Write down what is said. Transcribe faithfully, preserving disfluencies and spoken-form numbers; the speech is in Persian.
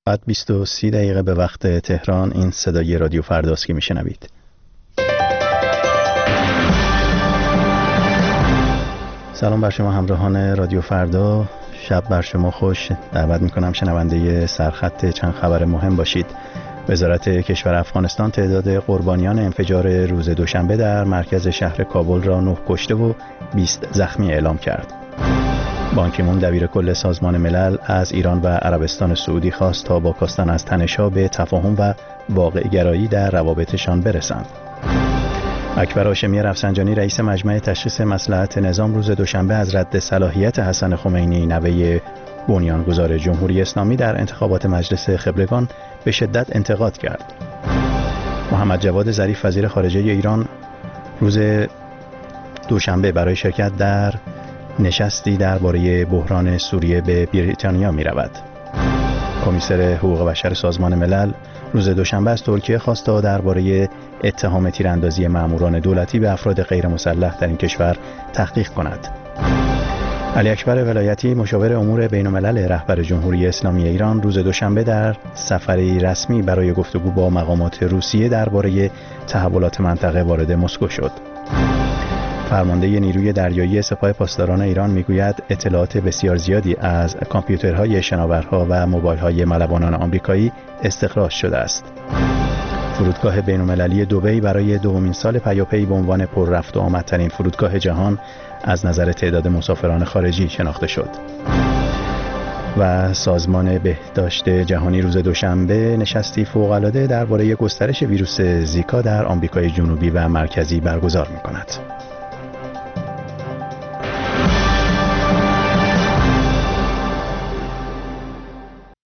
بعد بیست و سی دقیقه به وقت تهران. این صدای رادیو فرداست که میشنوید. سلام بر شما همراهان رادیو فردا، شب بر شما خوش. دعوت میکنم شنونده سرخط چند خبر مهم باشید. وزارت کشور افغانستان تعداد قربانیان انفجار روز دوشنبه در مرکز شهر کابل را نه کشته و بیست زخمی اعلام کرد. بان کی مون دبیر کل سازمان ملل از ایران و عربستان سعودی خواست تا با کاستن از تنش‌ها به تفاهم و واقع گرایی در روابطشان برسند. اکبر هاشمی رفسنجانی رئیس مجمع تشخیص مصلحت نظام روز دوشنبه از رد صلاحیت حسن خمینی نوه بنیانگذار جمهوری اسلامی در انتخابات مجلس خبرگان به شدت انتقاد کرد. محمد جواد ظریف وزیر خارجه ایران روز دوشنبه برای شرکت در نشستی درباره بحران سوریه به بریتانیا می رود. کمیسر حقوق بشر سازمان ملل روز دوشنبه از ترکیه خواست تا درباره اتهام تیراندازی ماموران دولتی به افراد غیر مسلح در این کشور تحقیق کند. علی اکبر ولایتی مشاور امور بین الملل رهبر جمهوری اسلامی ایران روز دوشنبه در سفری رسمی برای گفتگو با مقامات روسیه درباره تحولات منطقه وارد مسکو شد. فرمانده نیروی دریایی سپاه پاسداران ایران میگوید اطلاعات بسیار زیادی از کامپیوترهای شناورها و موبایل‌های ملوانان آمریکایی استخراج شده است. فرودگاه بین‌المللی دبی برای دومین سال پیاپی به عنوان پر رفت و آمدترین فرودگاه جهان از نظر تعداد مسافران خارجی شناخته شد. و سازمان بهداشت جهانی روز دوشنبه نشستی فوق‌العاده درباره گسترش ویروس زیکا در آمریکای جنوبی و مرکزی برگزار می‌کند.